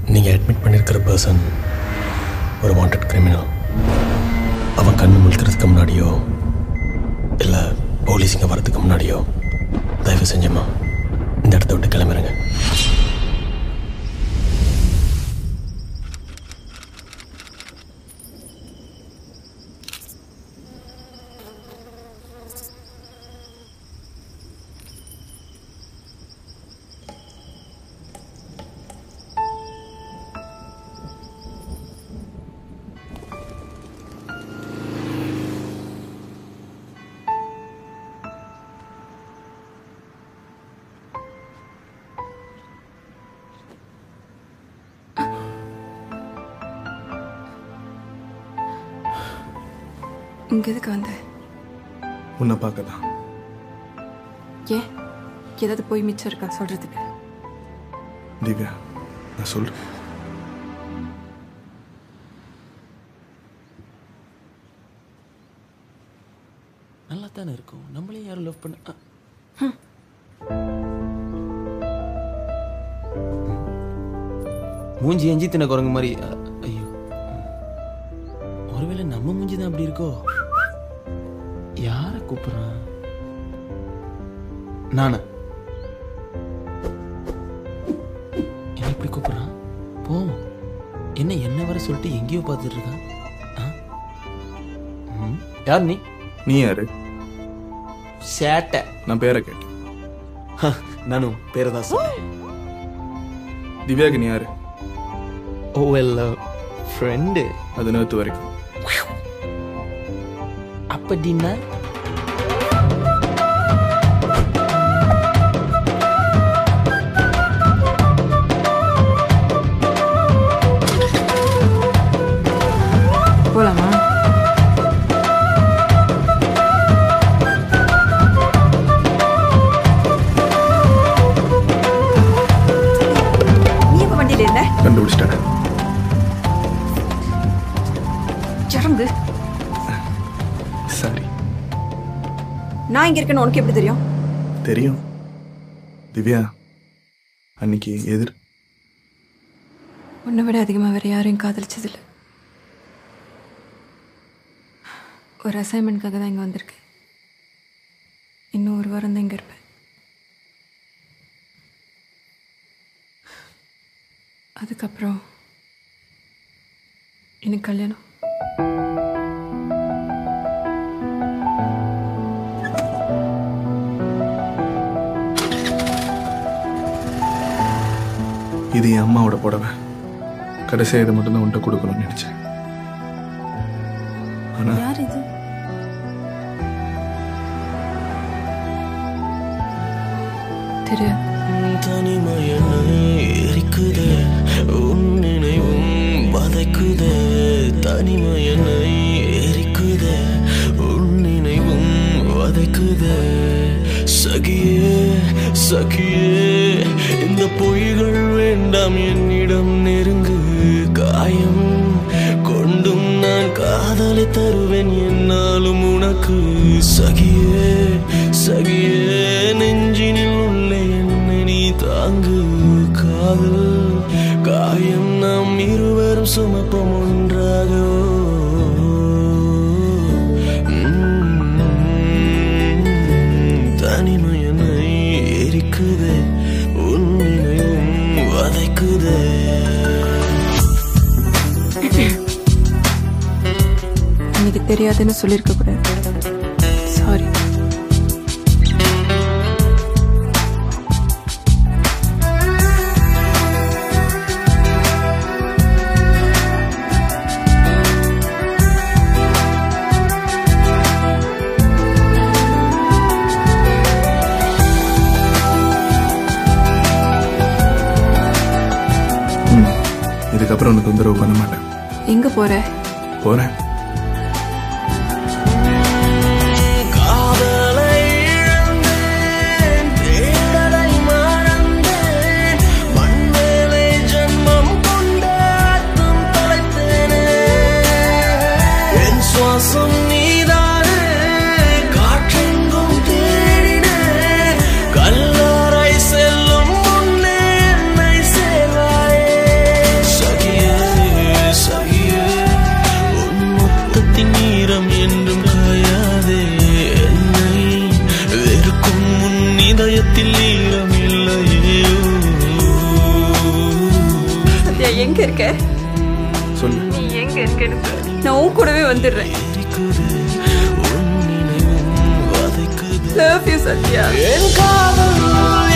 நீங்கள் அட்மிட் பண்ணியிருக்கிற பர்சன் ஒரு வாண்டட் கிரிமினல். அவன் கண்ணு முழிக்கிறதுக்கு முன்னாடியோ இல்லை போலீஸுங்க வரதுக்கு முன்னாடியோ தயவு செஞ்சம்மா இந்த இடத்த விட்டு கிளம்புறேங்க. இங்கே எதுக்கு வந்த? உன்னை பார்க்க தான். ஏன் ஏதாவது போய் மிச்சம் இருக்கா சொல்றதுக்கு? திவ்யா, நான் சொல்றேன். நல்லா தானே இருக்கும். நம்மளே யாரும் லவ் பண்ண மூஞ்சி எஞ்சி தின குரங்கு மாதிரி. ஐயோ, ஒருவேளை நம்ம மூஞ்சி தான் அப்படி இருக்கோ? யார கூப்பிடுறான்? நானா? என்ன இப்படி கூப்பிடுறான்? போவோம். என்ன வர சொல்லிட்டு எங்கேயோ பார்த்துட்டு இருக்கான். யார் நீ? நீ யாரு? சேட்டை. நான் பேரை கேட்டேன். நானும் பேரை தான் சொன்னேன். திவ்யாக்கு நீ யாரு? Oh well, friend. அது நேற்று வரைக்கும். அப்படின்னா போலாமா? நீ எப்ப வண்டியில இருந்த? கண்டுபிடிச்சிட்டேன். ஜரம்பு. சாரி. நான் இங்க இருக்கேன்னு உனக்கு எப்படி தெரியும்? தெரியும் திவ்யா. அன்னைக்கு எதிர் உன்னை விட அதிகமாக வேற யாரையும் காதலிச்சதில்லை. ஒரு அசைன்மெண்ட்காக தான் இங்கே வந்திருக்கேன். இன்னும் ஒரு வாரம் தான் இங்கே இருப்பேன். அதுக்கப்புறம் எனக்கு கல்யாணம். இது என் அம்மாவோட புடவை. கடைசியாக இதை மட்டும்தான் உன்ட்ட கொடுக்கணும்னு நினைச்சேன். ஆனா யார் இது? தெரியாது. தனிமையனை எரிக்குதே, உன் நினைவும் வதைக்குதே. தனிமையனை எரிக்குதே, உன் நினைவும் வதைக்குதே. சகியே சகியே, இந்த பொய்கள் வேண்டாம் என்னிடம் நெருங்கு. காயம் கொண்டும் நான் காதலை தருவேன் என்னாலும் உனக்கு. சகியே சகியே, நெஞ்சினில் உள்ளே என்னை நீ தாங்கு. காதல் காயம் நாம் இருவரும் சுமப்போம் ஒன்றாக. தனிமையனை எரிக்குதே, உன் நினைவும் வதைக்குதே. எனக்கு தெரியாதுன்னு சொல்லியிருக்க கூடாது. சாரி. இதுக்கப்புறம் உனக்கு தொந்தரவு பண்ண மாட்டேன். எங்க போற? போறேன். எங்க இருக்க? சொல்லு. நீ எங்க இருக்கன்னு சொல்லு. நான் உன் கூடவே வந்துடுறேன். Love you, Satya.